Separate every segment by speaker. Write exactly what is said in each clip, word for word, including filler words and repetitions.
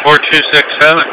Speaker 1: four two six seven.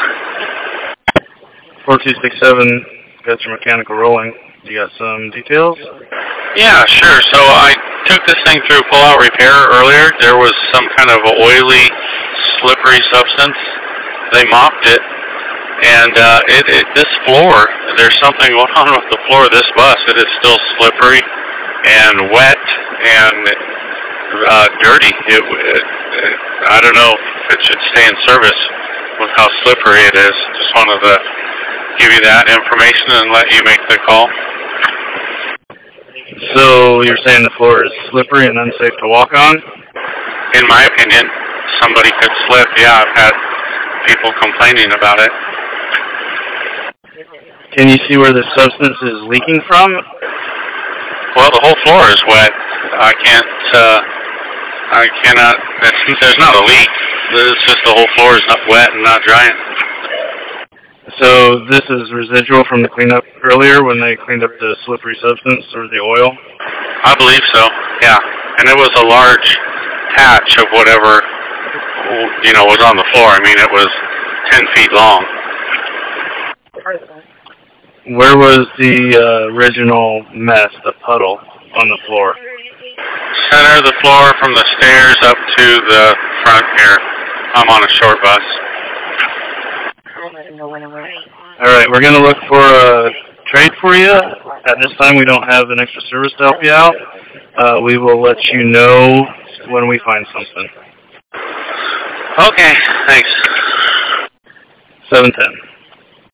Speaker 2: four two six seven, got your mechanical rolling. You got some details?
Speaker 1: Yeah, sure. So I took this thing through pull-out repair earlier. There was some kind of oily, slippery substance. They mopped it, and uh, it, it this floor, there's something going on with the floor of this bus. It is still slippery and wet and uh, dirty. It, it, it, I don't know if it should stay in service with how slippery it is. Just wanted to give you that information and let you make the call.
Speaker 2: So you're saying the floor is slippery and unsafe to walk on?
Speaker 1: In my opinion, somebody could slip. Yeah, I've had people complaining about it.
Speaker 2: Can you see where the substance is leaking from?
Speaker 1: Well, the whole floor is wet. I can't, uh, I cannot, there's not a leak. It's just the whole floor is not wet and not drying.
Speaker 2: So this is residual from the cleanup earlier when they cleaned up the slippery substance or the oil?
Speaker 1: I believe so, yeah. And it was a large patch of whatever, you know, was on the floor. I mean, it was ten feet long.
Speaker 2: Where was the uh, original mess, the puddle, on the floor?
Speaker 1: Center of the floor from the stairs up to the front here. I'm on a short bus.
Speaker 2: All right, we're going to look for a trade for you. At this time, we don't have an extra service to help you out. Uh, we will let you know when we find something.
Speaker 1: Okay, thanks.
Speaker 2: seven ten.